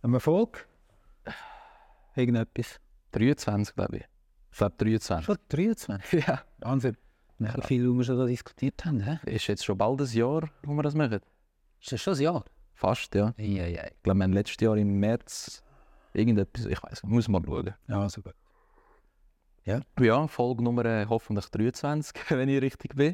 Am Erfolg? Irgendetwas? 23, glaube ich. Ich glaube 23. Schon 23? Ja. Wahnsinn. Wie viel wir schon da diskutiert haben, hä? Ist jetzt schon bald ein Jahr, wo wir das machen. Ist das schon ein Jahr? Fast, ja. Ja. Ich glaube, wir haben letztes Jahr im März irgendetwas, ich weiß nicht, muss mal schauen. Ja, super. Ja, Folge Nummer hoffentlich 23, wenn ich richtig bin.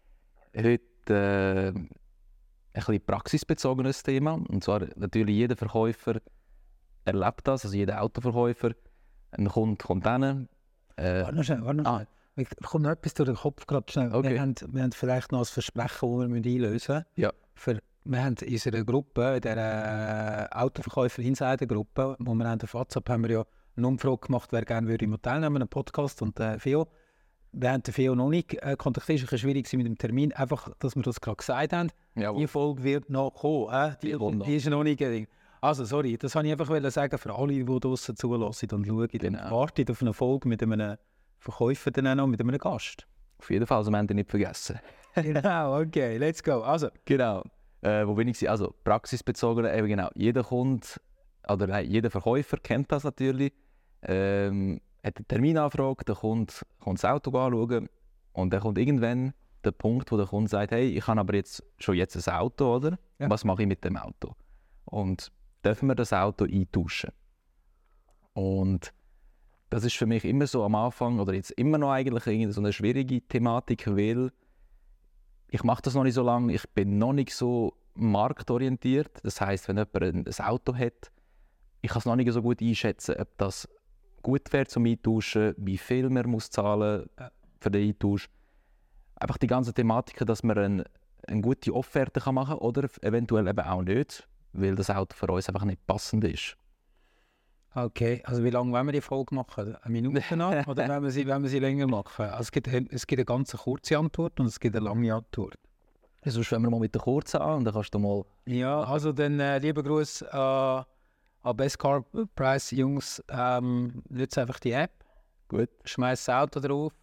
Heute ein bisschen praxisbezogenes Thema. Und zwar natürlich jeder Verkäufer erlebt das, also jeder Autoverkäufer. Ein Kunde kommt hin. Warte noch schnell. Mir kommt noch etwas durch den Kopf gerade schnell. Okay. Wir haben vielleicht noch ein Versprechen, das wir einlösen müssen. Ja. Wir haben in unserer Gruppe, in der Autoverkäufer-Insider-Gruppe, wo wir haben auf WhatsApp haben wir ja eine Umfrage gemacht, wer gerne würde im Hotel nehmen, einen Podcast und Feo. Wir haben den Feo noch nicht kontaktiert, es war schwierig mit dem Termin, einfach, dass wir das gerade gesagt haben. Jawohl. Die Folge wird noch kommen, die ist noch nicht gedingt. Also sorry, das wollte ich einfach sagen für alle, die draussen zulassen und schauen. Genau. Wartet auf eine Folge mit einem Verkäufer dann auch noch, mit einem Gast. Auf jeden Fall, also wir haben den nicht vergessen. Genau, okay, let's go. Also. Genau. Wo bin ich? Also praxisbezogen, eben genau. Jeder Kunde, oder nein, jeder Verkäufer kennt das natürlich. Hat eine Terminanfrage, der Kunde kommt das Auto anschauen und dann kommt irgendwann der Punkt, wo der Kunde sagt, hey, ich habe aber schon jetzt ein Auto, oder? Ja. Was mache ich mit dem Auto? Und dürfen wir das Auto eintauschen? Und das ist für mich immer so am Anfang, oder jetzt immer noch eigentlich so eine schwierige Thematik, weil ich mache das noch nicht so lange, ich bin noch nicht so marktorientiert. Das heisst, wenn jemand ein Auto hat, ich kann es noch nicht so gut einschätzen, ob das gut wäre zum Eintauschen, wie viel man muss zahlen für den Eintausch. Einfach die ganze Thematik, dass man eine gute Offerte machen kann oder eventuell eben auch nicht, weil das Auto für uns einfach nicht passend ist. Okay, also wie lange wollen wir die Folge machen? Eine Minute noch? Oder wollen wir sie länger machen? Also es gibt eine ganz kurze Antwort und es gibt eine lange Antwort. Sonst fangen wir mal mit der kurzen an und dann kannst du mal... Ja, also dann lieber Gruß an Best Car Price Jungs. Nutzt einfach die App, Gut. schmeiß das Auto drauf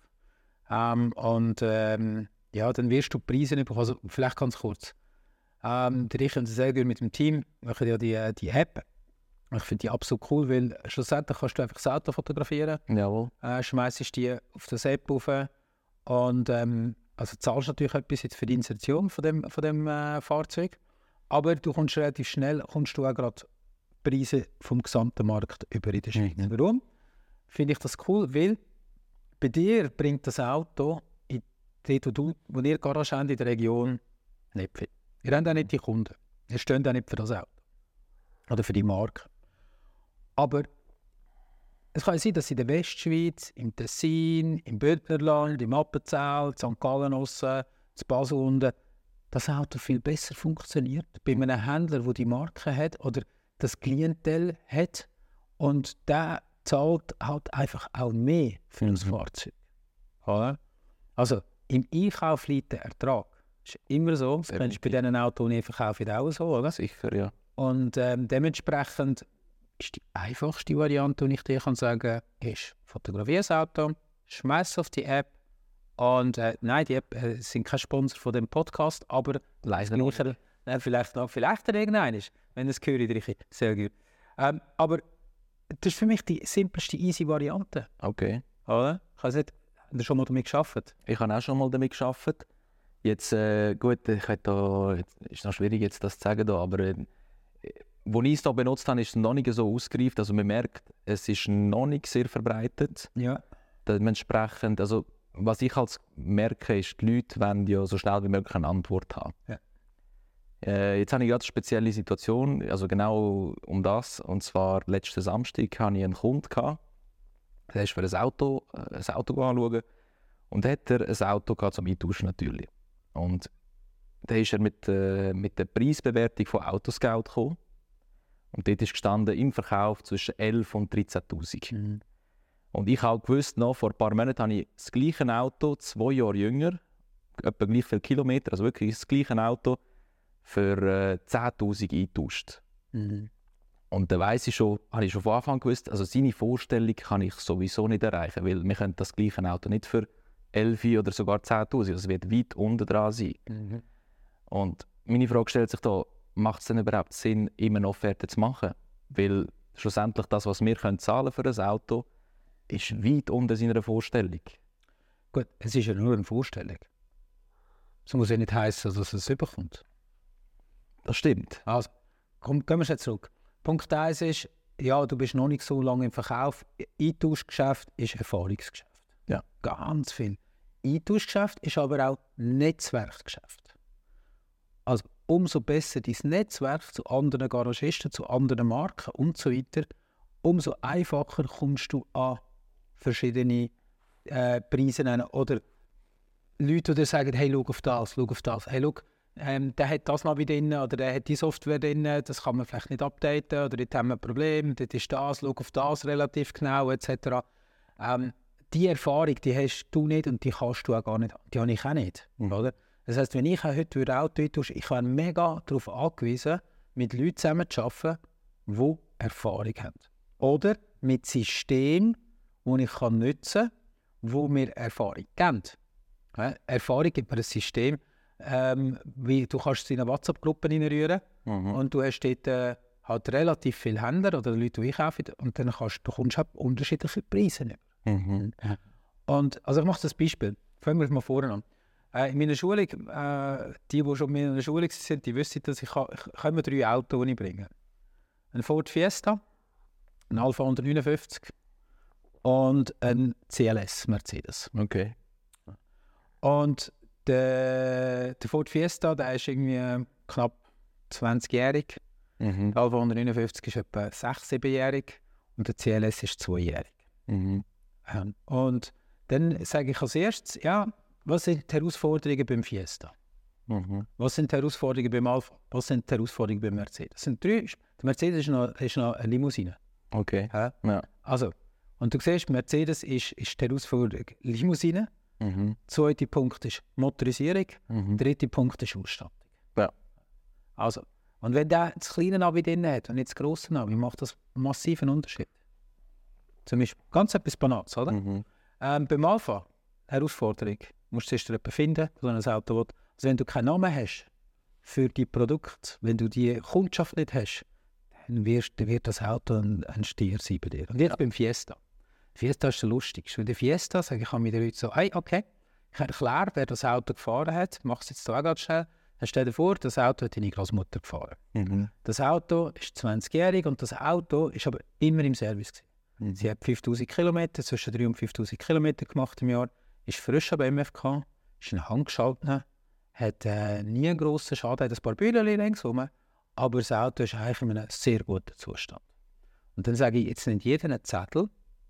ja, dann wirst du die Preise nicht bekommen. Also vielleicht ganz kurz. Der Rich und der Sergio mit dem Team machen ja die App. Ich finde die absolut cool, weil schlussendlich kannst du einfach das Auto fotografieren, Jawohl. schmeißt die auf das App rauf und also zahlst natürlich etwas jetzt für die Insertion von dem Fahrzeug, aber du kommst relativ schnell auch gerade Preise vom gesamten Markt über in der Schweiz. Warum? Finde ich das cool, weil bei dir bringt das Auto wo ihr Garage habt in der Region nicht viel. Ihr habt auch nicht die Kunden. Ihr steht auch nicht für das Auto. Oder für die Marke. Aber es kann sein, dass in der Westschweiz, im Tessin, im Bündnerland, im Appenzell, in St. Gallen, in Basel unten, das Auto viel besser funktioniert. Bei einem Händler, der die Marke hat oder das Klientel hat und der zahlt halt einfach auch mehr für das Fahrzeug. Oder? Also im Einkauf liegt der Ertrag. Das ist immer so. Das kennst du bei diesen Autos, die ich verkaufe, auch so, oder? Sicher, ja. Und dementsprechend ist die einfachste Variante, die ich dir sagen kann, ist, fotografiere das Auto, schmeiß es auf die App und nein, die App sind kein Sponsor von dem Podcast, aber Leider nicht. vielleicht irgendein ist, wenn es gehört, sehr gut. Aber das ist für mich die simpelste, easy Variante. Okay. Oder? Hast du schon mal damit gearbeitet? Ich habe auch schon mal damit gearbeitet. Jetzt, gut, ist noch schwierig jetzt das zu sagen, aber wo ich es da benutzt habe, ist es noch nicht so ausgereift. Also man merkt, es ist noch nicht sehr verbreitet. Ja. Dementsprechend, also was ich halt merke, ist, die Leute wollen ja so schnell wie möglich eine Antwort haben. Ja. Jetzt habe ich gerade eine spezielle Situation, also genau um das. Und zwar letzten Samstag hatte ich einen Kunden gehabt, der ist für ein Auto anschauen. Und da hat er ein Auto gehabt zum Eintauschen natürlich. Und dann ist er mit der Preisbewertung von Autoscout gekommen. Und dort ist gestanden, im Verkauf zwischen 11.000 und 13.000. Mhm. Und ich habe gewusst, noch, vor ein paar Monaten habe ich das gleiche Auto, 2 Jahre jünger, etwa gleich viele Kilometer, also wirklich das gleiche Auto, für 10.000 eingetauscht. Mhm. Und dann habe ich schon von Anfang an gewusst, also seine Vorstellung kann ich sowieso nicht erreichen, weil wir können das gleiche Auto nicht für 11 oder sogar 10.000, das wird weit unten dran sein. Mhm. Und meine Frage stellt sich da, macht es denn überhaupt Sinn, ihm eine Offerte zu machen? Weil schlussendlich das, was wir zahlen für ein Auto, ist weit unter seiner Vorstellung. Gut, es ist ja nur eine Vorstellung. Das muss ja nicht heißen, dass es überkommt. Das stimmt. Also, gehen wir jetzt zurück. Punkt 1 ist, ja, du bist noch nicht so lange im Verkauf. Eintauschgeschäft ist Erfahrungsgeschäft. Ja. Ganz viel. Eintauschgeschäft ist aber auch Netzwerkgeschäft. Also umso besser dein Netzwerk zu anderen Garagisten, zu anderen Marken und so weiter, umso einfacher kommst du an verschiedene Preise nennen. Oder Leute, die dir sagen, hey, schau auf das, hey, schau, der hat das noch wieder drin, oder der hat die Software drin, das kann man vielleicht nicht updaten, oder dort haben wir ein Problem, dort ist das, schau auf das relativ genau, etc. Die Erfahrung, die hast du nicht und die kannst du auch gar nicht, die habe ich auch nicht. Oder? Das heisst, wenn ich heute ein Auto eintausche, ich bin mega darauf angewiesen, mit Leuten zusammen zu arbeiten, die Erfahrung haben. Oder mit Systemen, die ich nutzen kann, die mir Erfahrung geben. Erfahrung gibt mir ein System, wie du kannst es in eine WhatsApp-Gruppe reinrühren und du hast dort halt relativ viele Händler oder Leute, die einkaufen und dann du kommst halt unterschiedliche Preise über. Und, also ich mache das Beispiel. Fangen wir mal vorne an. In meiner Schulung, die schon in meiner Schulung sind, die wissen, dass ich immer 3 Autos bringen. Ein Ford Fiesta, ein Alfa 159 und ein CLS Mercedes. Okay. Und der Ford Fiesta, der ist irgendwie knapp 20-jährig. Der Alfa 159 ist etwa 6-7-jährig und der CLS ist 2-jährig. Und dann sage ich als erstes, ja, was sind die Herausforderungen beim Fiesta? Was sind die Herausforderungen beim Alfa? Was sind die Herausforderungen beim Mercedes? Das sind 3. Der Mercedes ist noch eine Limousine. Okay. Ja? Ja. Also, und du siehst, Mercedes ist die Herausforderung Limousine. Zweiter Punkt ist Motorisierung. Dritter Punkt ist Ausstattung. Ja. Also, und wenn der das kleine Navi drin hat und nicht das grosse Navi, macht das einen massiven Unterschied. Zum Beispiel ganz etwas Banales, oder? Beim Alfa, Herausforderung, musst du zuerst jemanden finden, der so ein Auto will. Also wenn du keinen Namen hast für die Produkte, wenn du die Kundschaft nicht hast, dann wird das Auto ein Stier sein bei dir. Und jetzt beim Fiesta. Fiesta ist so lustig. Bei der Fiesta sage ich den Leuten so, hey, okay, ich erkläre, wer das Auto gefahren hat, mach es jetzt auch ganz schnell. Dann stell dir vor, das Auto hat deine Großmutter gefahren. Das Auto ist 20-jährig und das Auto ist aber immer im Service gewesen. Sie hat 5000 Kilometer, zwischen 3.000 und 5.000 Kilometer gemacht im Jahr, ist frisch am MFK, ist in Hand geschaltet, hat nie einen grossen Schaden, hat ein paar Bühlen ringsherum, aber das Auto ist eigentlich in einem sehr guten Zustand. Und dann sage ich, jetzt nimmt jeder einen Zettel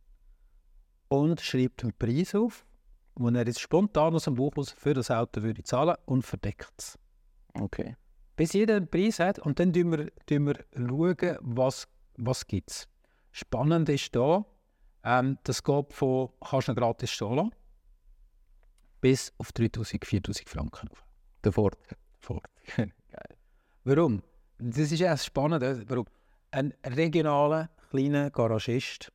und schreibt einen Preis auf, den er jetzt spontan aus dem Buch aus für das Auto würde zahlen und verdeckt es. Okay. Bis jeder einen Preis hat und dann schauen wir, was gibt es. Spannend ist hier, das geht von «Kannst du ihn gratis stehen lassen» bis auf 3'000, 4'000 Franken. Der Ford. Geil. Warum? Das ist erst spannend. Warum? Ein regionaler, kleinerer Garagist,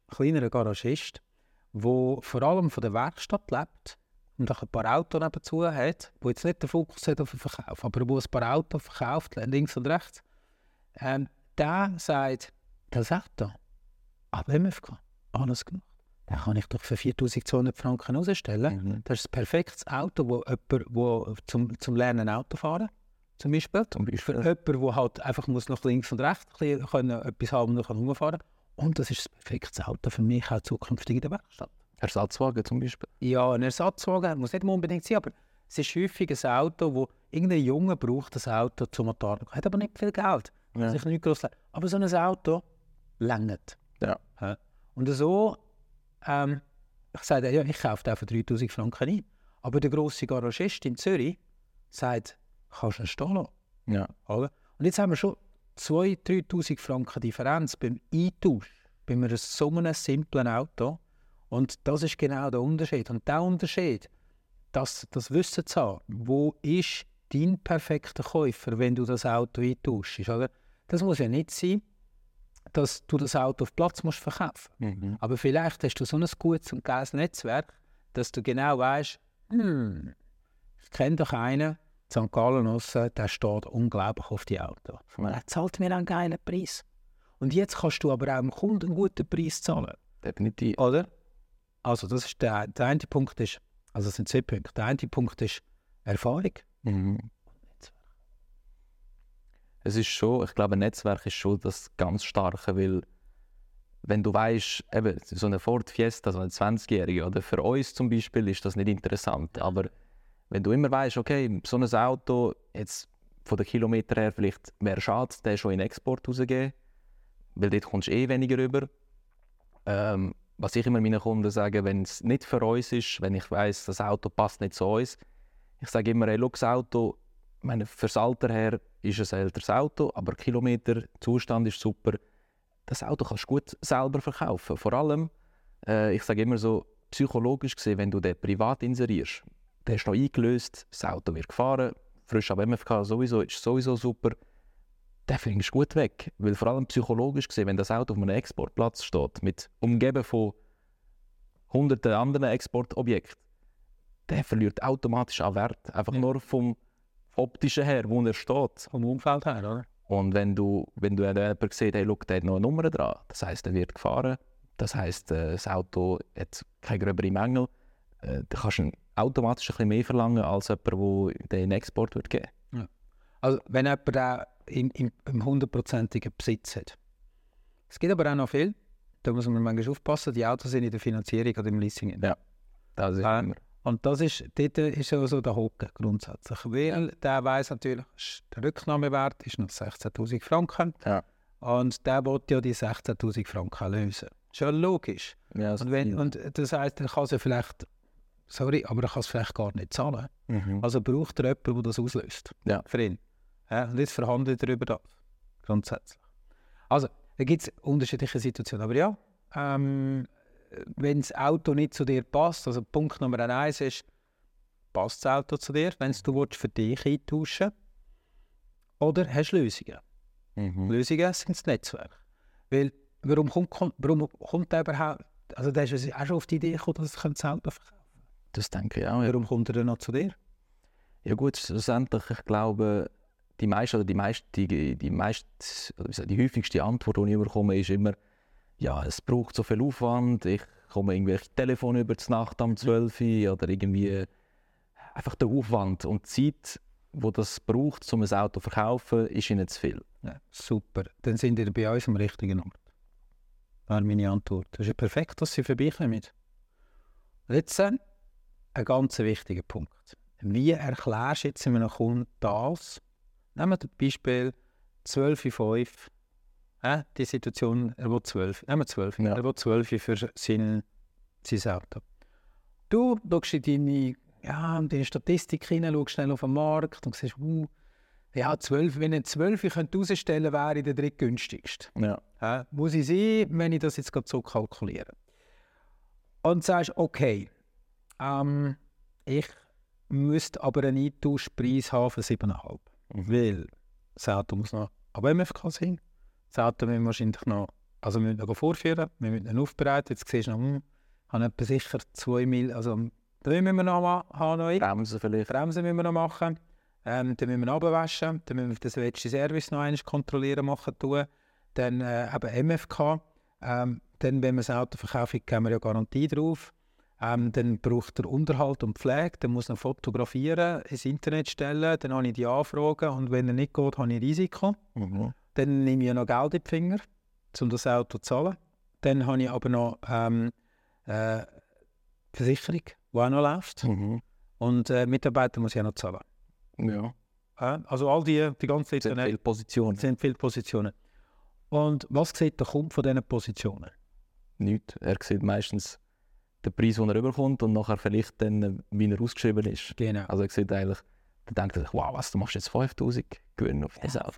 der vor allem von der Werkstatt lebt und auch ein paar Autos nebenzu hat, der jetzt nicht den Fokus hat auf den Verkauf, aber wo ein paar Autos verkauft, links und rechts, der sagt, das Auto, ab MFK, alles gemacht. Den kann ich doch für 4'200 Franken rausstellen. Das ist ein perfektes Auto, wo jemand zum Lernen Auto fahren zum Beispiel. Für jemanden, der halt einfach muss nach links und rechts etwas haben und noch herumfahren kann. Und das ist ein perfektes Auto für mich auch zukünftig in der Werkstatt. Ersatzwagen zum Beispiel? Ja, ein Ersatzwagen muss nicht unbedingt sein, aber es ist häufig ein Auto, wo irgendein Junge braucht das Auto zum Motor. Hat aber nicht viel Geld. Ja. Sich nicht gross leisten. Aber so ein Auto reicht. Ja. Und so, ich sage, ja, ich kaufe den für 3'000 Franken ein. Aber der grosse Garagist in Zürich sagt, kannst du ihn stehen lassen. Ja. Oder? Und jetzt haben wir schon 2'000, 3'000 Franken Differenz beim Eintausch, bei einem so einem simplen Auto. Und das ist genau der Unterschied. Und der Unterschied, das Wissen zu haben, wo ist dein perfekter Käufer, wenn du das Auto eintauschst, oder? Das muss ja nicht sein, dass du das Auto auf Platz musst verkaufen. Aber vielleicht hast du so ein gutes und geiles Netzwerk, dass du genau weißt, ich kenne doch einen, St. Gallen, der steht unglaublich auf die Auto. Er zahlt mir einen geilen Preis. Und jetzt kannst du aber auch dem Kunden einen guten Preis zahlen. Definitiv. Oder? Also das ist der eine Punkt ist, also es sind 2 Punkte. Der eine Punkt ist Erfahrung. Es ist schon, ich glaube, ein Netzwerk ist schon das ganz Starke, weil wenn du weißt, eben so eine Ford Fiesta, so eine 20-Jährige, oder für uns zum Beispiel ist das nicht interessant, aber wenn du immer weißt, okay, so ein Auto, jetzt von den Kilometern her, vielleicht wäre es schade, den schon in den Export rauszugeben, weil dort kommst du weniger rüber. Was ich immer meinen Kunden sage, wenn es nicht für uns ist, wenn ich weiss, das Auto passt nicht zu uns, ich sage immer, hey, schau, das Auto, ich meine, fürs Alter her ist es ein älteres Auto, aber Kilometer, Zustand ist super. Das Auto kannst du gut selber verkaufen. Vor allem, ich sage immer so, psychologisch gesehen, wenn du den privat inserierst, der ist noch eingelöst, das Auto wird gefahren, frisch ab MFK sowieso, ist sowieso super, den findest du gut weg. Weil vor allem psychologisch gesehen, wenn das Auto auf einem Exportplatz steht, mit umgeben von hunderten anderen Exportobjekten, der verliert automatisch an Wert. Einfach nur vom optischen her, wo er steht. Vom Umfeld her, oder? Und wenn du jemanden siehst, hey, look, der hat noch eine Nummer dran, das heisst, er wird gefahren, das heisst, das Auto hat keine gröberen Mängel, dann kannst du automatisch ein bisschen mehr verlangen als jemand, der den Export wird geben. Ja. Also wenn jemand auch im 100%igen Besitz hat. Es gibt aber auch noch viel, da muss man manchmal aufpassen, die Autos sind in der Finanzierung oder im Leasing. Ja, das ist immer. Und dort ist so der Haken grundsätzlich. Weil der weiss natürlich, der Rücknahmewert ist noch 16'000 Franken. Ja. Und der will ja die 16'000 Franken lösen. Schon logisch. Ja, und das heisst, er kann sie vielleicht, aber er kann es vielleicht gar nicht zahlen. Mhm. Also braucht er jemanden, der das auslöst. Ja. Für ihn. Ja, und jetzt verhandelt er über das. Grundsätzlich. Also, da gibt es unterschiedliche Situationen. Aber ja, wenn das Auto nicht zu dir passt, also Punkt Nummer 1 ist, passt das Auto zu dir, wenn du für dich eintauschen willst, oder hast du Lösungen? Lösungen sind das Netzwerk. Weil, warum kommt der überhaupt, also der ist auch schon auf die Idee gekommen, dass er das Auto verkaufen kann? Das denke ich auch, ja. Warum kommt er dann noch zu dir? Ja gut, schlussendlich, ich glaube, die häufigste Antwort, die ich bekomme, ist immer, ja, es braucht so viel Aufwand, ich komme irgendwelche Telefone über die Nacht um 12 Uhr oder irgendwie einfach der Aufwand und die Zeit, die das braucht, um ein Auto zu verkaufen, ist ihnen zu viel. Ja, super, dann sind ihr bei uns am richtigen Ort. Das wäre meine Antwort. Das ist ja perfekt, dass Sie vorbeikommen. Jetzt ein ganz wichtiger Punkt. Wie erklärst du jetzt einem Kunden das? Nehmen wir das Beispiel 12.05 Uhr. Die Situation, er will 12. Nehmen wir 12. Ja. Er will 12 Uhr für sein Auto. Du schaust in deine Statistik hinein, schaust schnell auf den Markt und siehst, ja, 12, wenn ich 12 Uhr rausstellen könnte, wäre ich der drittgünstigste. Ja. Muss ich sein, wenn ich das jetzt gerade so kalkuliere. Und sagst, okay, ich müsste aber einen Eintauschpreis haben für 7,5. Weil das Auto muss noch ab MFK sein. Das Auto müssen wir wahrscheinlich noch, also wir müssen noch vorführen, wir müssen ihn aufbereiten. Jetzt siehst du noch, habe etwa sicher 2 Mil, also da müssen wir noch haben. Bremsen vielleicht. Bremsen müssen wir noch machen. Dann müssen wir runterwaschen, dann müssen wir den letzten Service noch einmal kontrollieren, machen, tun. Dann eben MFK. Dann, wenn wir das Auto verkaufen, geben wir ja Garantie drauf. Dann braucht er Unterhalt und Pflege, dann muss er fotografieren, ins Internet stellen, dann habe ich die Anfragen und wenn er nicht geht, habe ich Risiko. Dann nehme ich noch Geld in die Finger, um das Auto zu zahlen. Dann habe ich aber noch Versicherung, die auch noch läuft. Und Mitarbeiter muss ich auch noch zahlen. Ja. Also all die ganzen sind viele Positionen. Sind viele Positionen. Und was sieht der Kunde von diesen Positionen? Nichts. Er sieht meistens den Preis, den er überkommt und nachher vielleicht dann, wie er ausgeschrieben ist. Genau. Also er sieht eigentlich, dann denkt er sich, wow, was, du machst jetzt 5'000 Gewinn auf das Auto.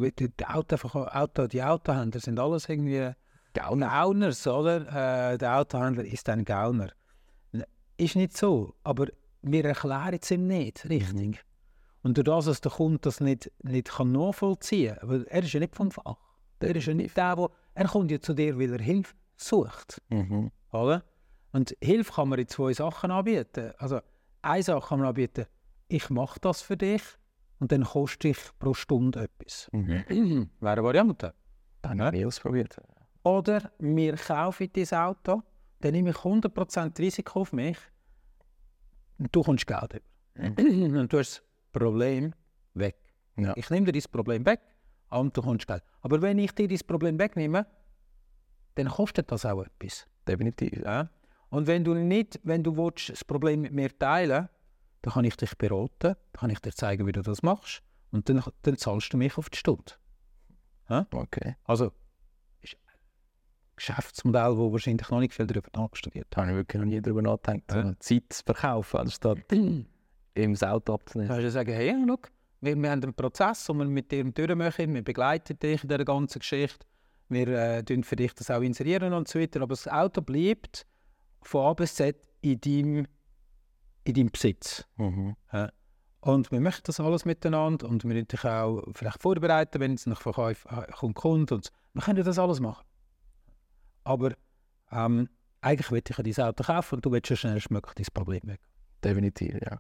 Die Autohändler sind alles irgendwie Gauners, oder? Der Autohändler ist ein Gauner. Ist nicht so, aber wir erklären es ihm nicht richtig. Und durch das, dass der Kunde das nicht nachvollziehen kann, weil er ist ja nicht vom Fach. Er ist ja nicht der, er kommt ja zu dir, weil er Hilfe sucht. Oder? Und Hilfe kann man in 2 Sachen anbieten. Also eine Sache kann man anbieten, ich mache das für dich und dann kostet ich pro Stunde etwas. Wäre eine Variante. Das habe ich nie ausprobiert. Oder wir kaufen dieses Auto, dann nehme ich 100% Risiko auf mich und du kommst Geld über. Und du hast das Problem weg. Ja. Ich nehme dir dieses Problem weg und du kommst Geld. Aber wenn ich dir dieses Problem wegnehme, dann kostet das auch etwas. Definitiv. Ja? Und wenn du willst, das Problem mit mir teilen, dann kann ich dich beraten, dann kann ich dir zeigen, wie du das machst und dann zahlst du mich auf die Stunde. Ja? Okay. Also, ist ein Geschäftsmodell, wo wahrscheinlich noch nicht viel darüber nachgestudiert Da habe ich wirklich noch nie darüber nachgedacht, so Zeit zu verkaufen, anstatt das Auto abzunehmen. Kannst du sagen, hey, schau, wir haben einen Prozess, den wir mit dir durchmachen, wir begleiten dich in dieser ganzen Geschichte, wir tun für dich das auch inserieren und so weiter, aber das Auto bleibt von A bis Z in deinem Besitz. Ja. Und wir möchten das alles miteinander und wir müssen dich auch vielleicht vorbereiten, wenn es nach Verkauf kommt. Und wir können das alles machen. Aber eigentlich will ich ja dein Auto kaufen und du willst ja schnellstmöglich dein Problem weg. Definitiv, ja.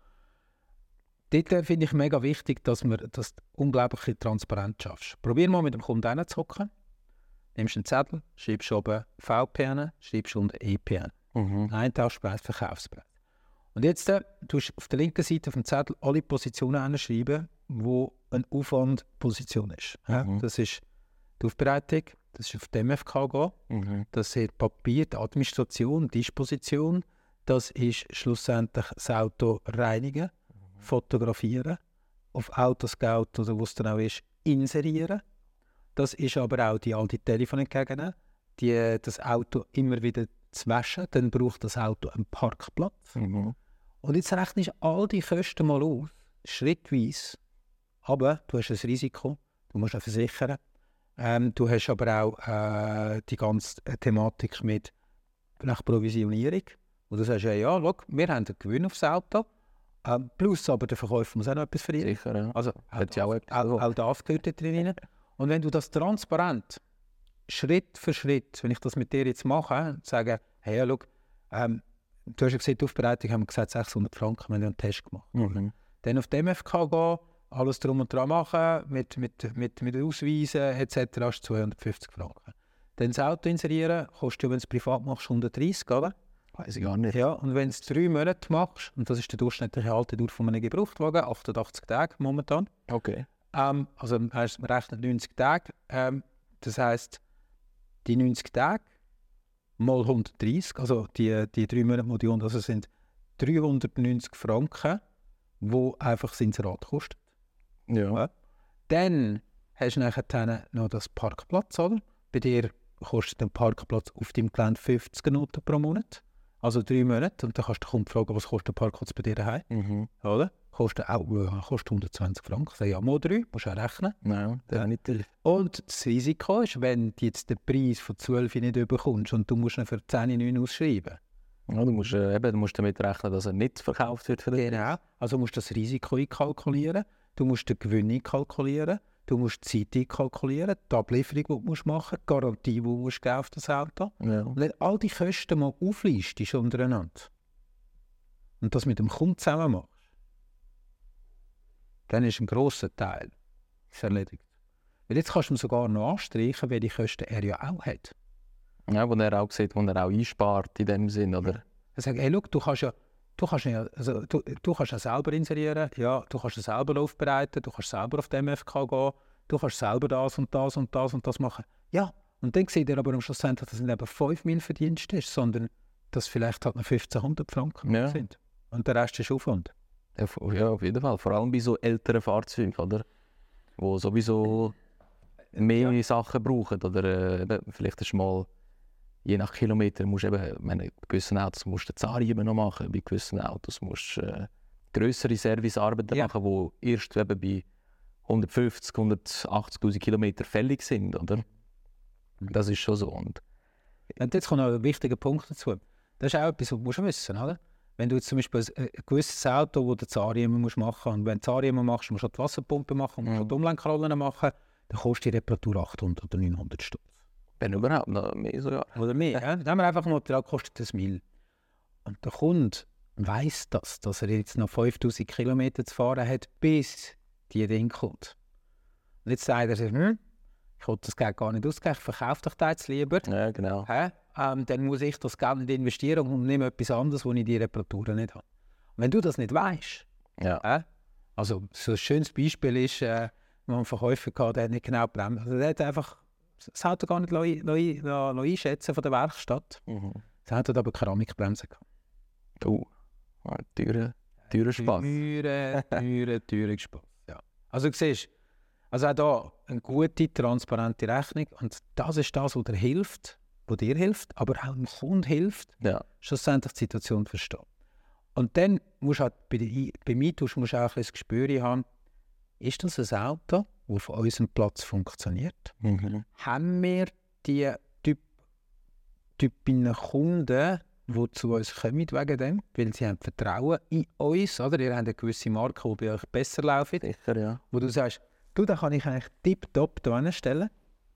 Dort finde ich mega wichtig, dass du das unglaubliche Transparenz schaffst. Probier mal mit dem Kunden hinzuhocken, nimmst einen Zettel, schreibst oben VPN, schreibst unten EPN. Eintauschpreis, Verkaufspreis. Und jetzt tust du auf der linken Seite auf dem Zettel alle Positionen hinschreiben, wo eine Aufwandposition ist. Ja? Das ist die Aufbereitung, das ist auf die MFK gehen, das ist Papier, die Administration, die Disposition, das ist schlussendlich das Auto reinigen, fotografieren, auf Autoscout oder wo es dann auch ist, inserieren. Das ist aber auch die alte Telefon entgegennehmen, das Auto immer wieder zu waschen, dann braucht das Auto einen Parkplatz. Und jetzt rechnest du all die Kosten mal aus, schrittweise. Aber du hast ein Risiko, du musst auch versichern. Du hast aber auch die ganze Thematik mit vielleicht Provisionierung. Und du sagst, ja, schau, wir haben einen Gewinn aufs Auto, plus aber der Verkäufer muss auch noch etwas verdienen. Sicher, ja. Also auch das gehört da drin. Und wenn du das transparent, Schritt für Schritt, wenn ich das mit dir jetzt mache, sage, hey, schau, du hast ja gesehen, die Aufbereitung haben wir gesagt, 600 Franken, wir haben einen Test gemacht. Dann auf die MFK gehen, alles drum und dran machen, mit Ausweisen etc. hast du 250 Franken. Dann das Auto inserieren, kostet ja, wenn du es privat machst, 130, oder? Weiß ich gar nicht. Ja, und wenn du es 3 Monate machst, und das ist der durchschnittliche Haltedauer von einem Gebrauchtwagen, 88 Tage momentan. Okay. Also heißt, man rechnet 90 Tage. Das heisst, die 90 Tage mal 130, also die 3 Monate Modul, also sind 390 Franken, die einfach das Inserat kosten. Ja. Dann hast du nachher noch das Parkplatz, oder? Bei dir kostet der Parkplatz auf deinem Gelände 50 Noten pro Monat. Also 3 Monate. Und dann kannst du den Kunden fragen, was kostet der Parkplatz bei dir daheim? Oder? Kostet 120 Franken. Sag ja, mal 3, musst du auch rechnen. Nein, definitiv. Und das Risiko ist, wenn du jetzt den Preis von 12 nicht bekommst und du musst ihn für 10,9 ausschreiben. Ja, du musst damit rechnen, dass er nicht verkauft wird für den Genau. Also musst du das Risiko einkalkulieren, du musst den Gewinn einkalkulieren, du musst die Zeit einkalkulieren, die Ablieferung, die du machen musst, die Garantie, die du musst geben auf das Auto. Ja. Und wenn all die Kosten mal auflistest untereinander und das mit dem Kunden zusammen machst, dann ist ein grosser Teil erledigt. Weil jetzt kannst du ihm sogar noch anstreichen, welche Kosten er ja auch hat. Ja, wo er auch sieht, wo er auch einspart in dem Sinn, oder? Er sagt, hey, schau, du kannst ja selber inserieren, ja, du kannst es selber aufbereiten, du kannst selber auf die MFK gehen, du kannst selber das und das und das und das machen. Ja, und dann sieht er aber am Schluss, dass es nicht eben 5 Mil Verdienst ist, sondern dass vielleicht halt noch 1500 Franken sind. Und der Rest ist Aufwand. Ja, auf jeden Fall. Vor allem bei so älteren Fahrzeugen, oder? Wo sowieso mehr Sachen brauchen. Oder vielleicht ist mal, je nach Kilometer, musst du eben, bei gewissen Autos musst du den Zahnriemen noch machen, bei gewissen Autos musst du grössere Servicearbeiten machen, die erst eben bei 150, 180'000 Kilometer fällig sind, oder? Das ist schon so. Und jetzt kommt noch ein wichtiger Punkt dazu. Das ist auch etwas, was du musst wissen, oder? Wenn du jetzt zum Beispiel ein gewisses Auto, wo du den Zahnriemen musst machen musst, und wenn du Zahnriemen machst, musst du die Wasserpumpe machen, musst du die Umlenkrollen machen, dann kostet die Reparatur 800 oder 900 Stutz. wenn überhaupt noch mehr sogar. Oder mehr. Ja? Dann haben wir einfach Material, kostet das Mil. Und der Kunde weiss das, dass er jetzt noch 5000 Kilometer zu fahren hat, bis die Ding kommt. Und jetzt sagt er sich, ich ich will das Geld gar nicht ausgeben, ich verkaufe dich da jetzt lieber. Ja, genau. Dann muss ich das Geld nicht investieren und nehme etwas anderes, wo ich die Reparaturen nicht habe. Und wenn du das nicht weißt, also so ein schönes Beispiel ist, wir haben einen Verkäufer gehabt, der hat nicht genau gebremst. Also der hat einfach das Auto gar nicht einschätzen von der Werkstatt. Das Auto hat aber Keramikbremsen gehabt. Teurer Spaß. Teurer Spaß. Ja. Also du siehst, also auch da eine gute, transparente Rechnung. Und das ist das, was dir hilft, aber auch dem Kunden hilft, schlussendlich die Situation zu verstehen. Und dann musst du halt beim Eintausch musst du auch ein bisschen das Gespür haben, ist das ein Auto, das auf unserem Platz funktioniert? Haben wir die Typen Kunden, die zu uns kommen wegen dem, weil sie haben Vertrauen in uns, oder? Ihr habt eine gewisse Marke, die bei euch besser läuft. Sicher, ja. Wo du sagst, da kann ich eigentlich tipptopp da hinstellen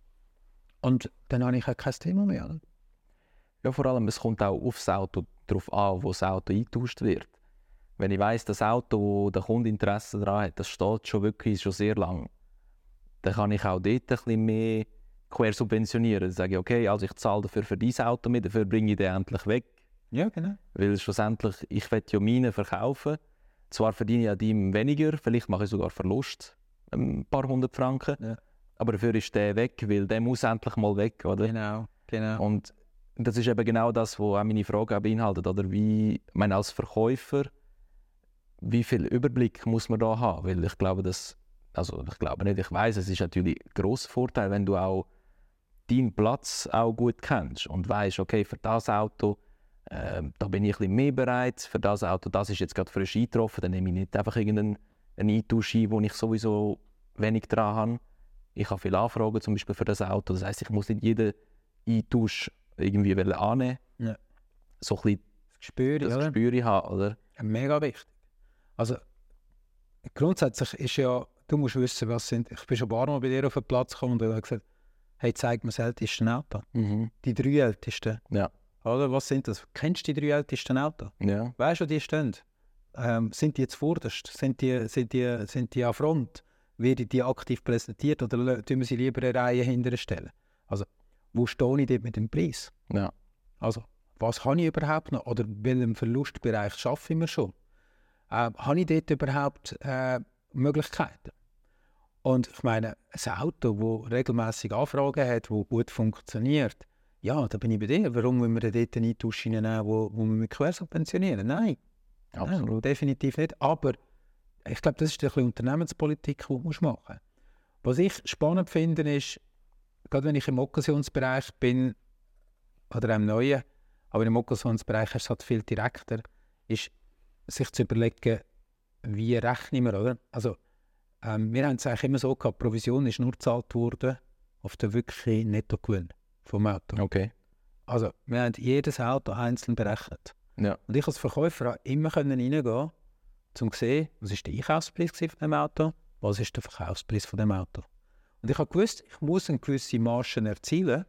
und dann habe ich auch kein Thema mehr. Oder? Ja, vor allem, es kommt auch aufs Auto darauf an, wo das Auto eingetauscht wird. Wenn ich weiss, das Auto, wo der Kunde Interesse daran hat, das steht schon sehr lang, dann kann ich auch dort ein bisschen mehr quer subventionieren. Dann sage ich, okay, also ich zahle dafür für dein Auto mit, dafür bringe ich den endlich weg. Ja, genau. Weil schlussendlich, ich will ja meine verkaufen. Zwar verdiene ich an dem weniger, vielleicht mache ich sogar Verlust, ein paar 100 Franken. Ja. Aber dafür ist der weg, weil der muss endlich mal weg, oder? Genau. Und das ist eben genau das, was auch meine Frage auch beinhaltet, oder? Ich meine, als Verkäufer, wie viel Überblick muss man da haben? Weil ich glaube, ich weiss, es ist natürlich ein grosser Vorteil, wenn du auch deinen Platz auch gut kennst und weisst, okay, für das Auto, da bin ich ein bisschen mehr bereit, für das Auto, das ist jetzt gerade frisch eingetroffen, dann nehme ich nicht einfach irgendeinen Eintausch ein, wo ich sowieso wenig dran habe. Ich habe viele Anfragen zum Beispiel für das Auto, das heisst, ich muss nicht jeden Eintausch irgendwie annehmen. Ja. So ein bisschen das Gespür haben, oder? Mega wichtig. Also grundsätzlich ist ja, du musst wissen, was sind. Ich bin schon ein paar Mal bei dir auf den Platz gekommen und habe gesagt, hey, zeig mir das älteste Auto. Die 3 ältesten. Ja. Oder was sind das? Kennst du die 3 ältesten Autos? Ja. Weißt du, wo die stehen? Sind die jetzt vorderst? Sind die an Front? Werden die aktiv präsentiert oder tun wir sie lieber eine Reihe hinterher stellen? Also, wo stehe ich dort mit dem Preis? Ja. Also, was kann ich überhaupt noch? Oder in welchem Verlustbereich schaffe ich mir schon? Habe ich dort überhaupt Möglichkeiten? Und ich meine, ein Auto, das regelmäßig Anfragen hat, das gut funktioniert, ja, da bin ich bei dir. Warum wollen wir dort einen Eintausch reinnehmen, wo wir mit quersubventionieren? Nein. Absolut. Nein, definitiv nicht. Aber ich glaube, das ist ein bisschen Unternehmenspolitik, die du machen musst. Was ich spannend finde, ist, gerade wenn ich im Occasionsbereich bin, oder im Neuen, aber im Occasionsbereich ist es halt viel direkter, ist, sich zu überlegen, wie rechnen wir, oder? Also, wir haben es eigentlich immer so gehabt, die Provision ist nur gezahlt worden auf den wirklichen Nettogewinn vom Auto. Okay. Also, wir haben jedes Auto einzeln berechnet. Ja. Und ich als Verkäufer konnte immer reingehen, um zu sehen, was ist der Einkaufspreis von dem Auto, was ist der Verkaufspreis von dem Auto. Und ich habe gewusst, ich muss eine gewisse Marge erzielen.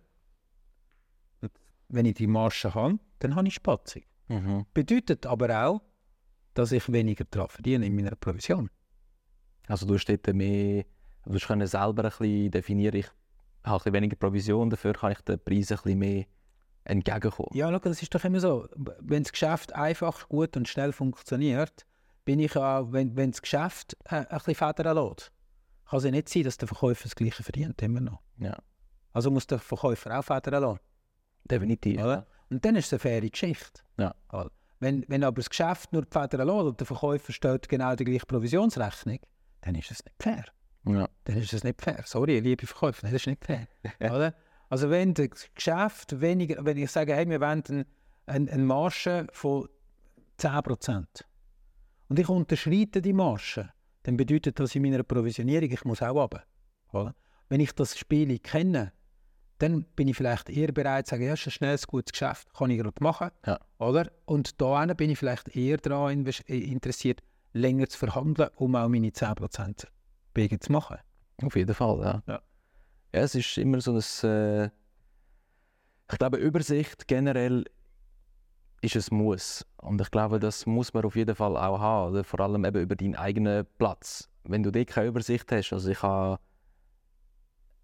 Und wenn ich die Marge habe, dann habe ich Spatzung. Bedeutet aber auch, dass ich weniger daran verdiene in meiner Provision. Also du hast dort mehr, du kannst selber ein bisschen definieren, ich habe ein bisschen weniger Provision, dafür kann ich den Preis ein bisschen mehr entgegenkommen. Ja, schau, das ist doch immer so. Wenn das Geschäft einfach, gut und schnell funktioniert, bin ich auch, wenn das Geschäft ein bisschen federn lässt, kann es ja nicht sein, dass der Verkäufer das Gleiche verdient, immer noch. Ja. Also muss der Verkäufer auch federn lassen. Definitiv. Oder? Und dann ist es eine faire Geschichte. Ja. Wenn aber das Geschäft nur die Federn lässt und der Verkäufer stellt genau die gleiche Provisionsrechnung, dann ist es nicht fair. Ja. Dann ist es nicht fair. Sorry, liebe Verkäufer, das ist nicht fair. Oder? Also wenn das Geschäft weniger, wenn ich sage, hey, wir wollen eine Marge von 10% und ich unterschreite die Marge, dann bedeutet das in meiner Provisionierung, ich muss auch runter. Oder? Wenn ich das Spiel kenne, dann bin ich vielleicht eher bereit zu sagen, ja, ist ein schnelles, gutes Geschäft, kann ich gerade machen. Ja. Oder? Und da bin ich vielleicht eher daran interessiert, länger zu verhandeln, um auch meine 10% Wege zu machen. Auf jeden Fall, ja. Ja, es ist immer so ein, ich glaube, Übersicht generell ist ein Muss. Und ich glaube, das muss man auf jeden Fall auch haben, oder? Vor allem eben über deinen eigenen Platz. Wenn du dort keine Übersicht hast, also ich habe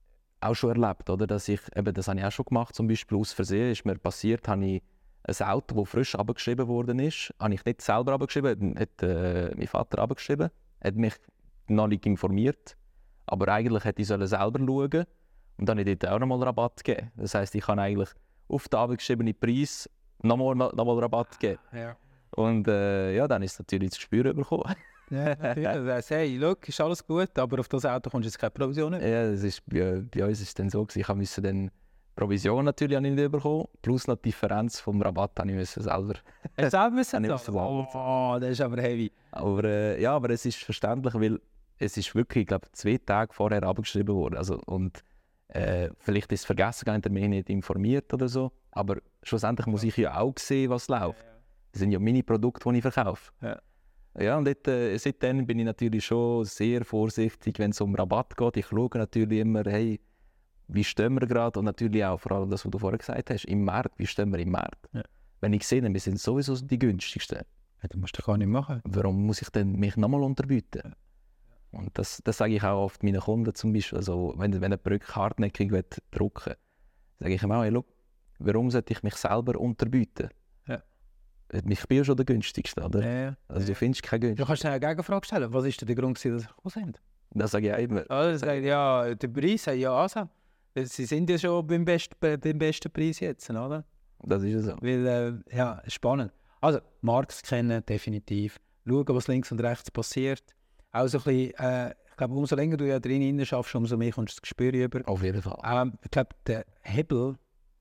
auch schon erlebt, oder? Dass ich, eben, das habe ich auch schon gemacht, zum Beispiel aus Versehen ist mir passiert, habe ich ein Auto, das frisch abgeschrieben worden ist, habe ich nicht selber abgeschrieben, hat mein Vater abgeschrieben, hat mich noch nicht informiert, aber eigentlich hätte ich selber schauen und dann habe ich dort auch nochmal Rabatt gegeben. Das heisst, ich kann eigentlich auf den abgeschriebenen Preis nochmal Rabatt geben. Ja. Und ja, dann ist es natürlich zu spüren bekommen. Ja, natürlich. Hey, look, ist alles gut, aber auf das Auto kommst du jetzt keine Provision über. Ja, das ist, bei uns ist es dann so gewesen, ich musste dann Provision natürlich nicht bekommen, plus noch die Differenz vom Rabatt habe ich selber. Hast du auch müssen Habe ich zahlen? müssen Oh, das ist aber heavy. Aber ja, aber es ist verständlich, weil es ist wirklich, ich glaube, 2 Tage vorher abgeschrieben worden. Also, und vielleicht ist es vergessen, gar nicht, mich nicht informiert oder so. Aber schlussendlich muss ich ja auch sehen, was läuft. Das sind ja meine Produkte, die ich verkaufe. Ja. Ja, und dort, seitdem bin ich natürlich schon sehr vorsichtig, wenn es um Rabatt geht. Ich schaue natürlich immer, hey, wie stehen wir gerade? Und natürlich auch vor allem das, was du vorher gesagt hast, im Markt, wie stehen wir im Markt? Ja. Wenn ich sehe, wir sind sowieso die günstigsten. Ja, das musst du gar nicht machen. Warum muss ich denn mich nochmal unterbieten? Ja. Und das sage ich auch oft meinen Kunden zum Beispiel. Also, wenn eine Brücke hartnäckig drucken will, sage ich ihm auch, hey, schau, warum sollte ich mich selber unterbieten? Ja. Ich bin ja schon der günstigste, oder? Ja. Also du findest keinen günstigsten. Du kannst eine Gegenfrage stellen. Was ist denn der Grund, dass sie gekommen sind? Das sage ich auch immer. Also, sagen, ja, der Preis, ja, also. Sie sind ja schon beim besten Preis jetzt, oder? Das ist ja so. Weil, ja, spannend. Also, Markt kennen, definitiv. Schauen, was links und rechts passiert. Auch so ein bisschen, ich glaube, umso länger du ja drin schaffst, umso mehr kommst du das Gespür über. Auf jeden Fall. Ich glaube, der Hebel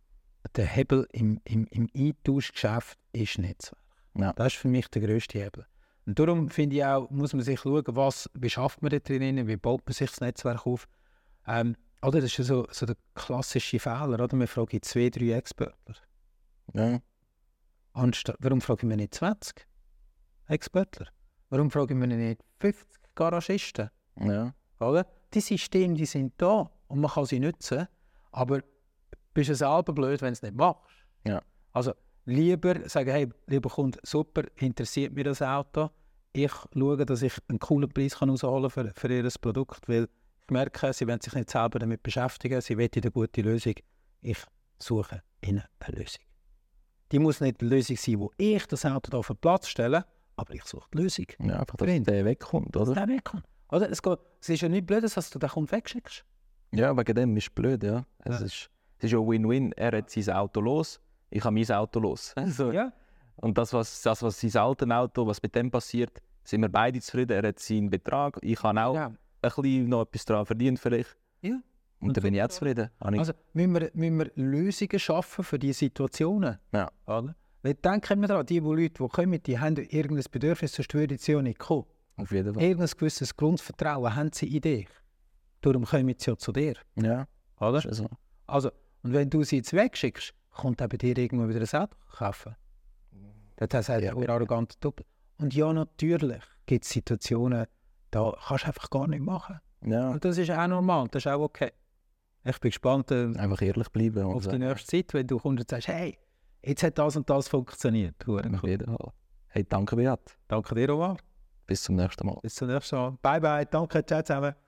im Eintauschgeschäft ist Netzwerk. Ja. Das ist für mich der grösste Hebel. Und darum finde ich auch, muss man sich schauen, wie schafft man da drin, wie baut man sich das Netzwerk auf. Oder das ist ja so der klassische Fehler, oder? Man fragt 2, 3 Experten. Ja. Warum frage ich mich nicht 20 Experten? Warum frage ich mich nicht 50 Garagisten? Ja. Oder? Die Systeme, die sind da und man kann sie nutzen, aber bist du selber blöd, wenn du es nicht machst. Ja. Also lieber sagen, hey, lieber Kunde, super, interessiert mich das Auto. Ich schaue, dass ich einen coolen Preis herausholen kann für ihr Produkt, weil ich merke, sie wollen sich nicht selber damit beschäftigen, sie wollen eine gute Lösung. Ich suche ihnen eine Lösung. Die muss nicht die Lösung sein, wo ich das Auto auf den Platz stelle, aber ich suche die Lösung. Ja, einfach, dass der wegkommt, oder? Der wegkommt. Oder? Es ist ja nicht blöd, dass du den Kunden wegschickst. Ja, wegen dem ist es blöd, ja. Es ist ja Win-Win. Er hat sein Auto los, ich habe mein Auto los. Also, Ja. und das, was sein altes Auto, was mit dem passiert, sind wir beide zufrieden. Er hat seinen Betrag, ich habe auch ein bisschen noch etwas daran verdient vielleicht. Ja. Und dann bin ich auch zufrieden. Also müssen wir Lösungen schaffen für diese Situationen. Ja. Oder? Weil denken wir daran, die Leute, die kommen, die haben irgendein Bedürfnis, sonst würden sie ja nicht kommen. Auf jeden Fall. Irgendein gewisses Grundvertrauen haben sie in dich. Darum kommen sie ja zu dir. Ja, Oder? ist so. Also, und wenn du sie jetzt wegschickst, kommt er bei dir irgendwo wieder ein Auto kaufen. Das heißt, Ja. arrogant doppelt. Und ja, natürlich gibt es Situationen, da kannst du einfach gar nicht machen. Ja, Und das ist auch normal, das ist auch okay. Ich bin gespannt einfach ehrlich bleiben. Und auf so. die nächste Zeit, wenn du kommst und sagst, hey, jetzt hat das und das funktioniert. Auf jeden Fall. Hey, danke Beat. Danke dir, Omar. Bis zum nächsten Mal. Bis zum nächsten Mal. Bye, bye. Danke, ciao zusammen.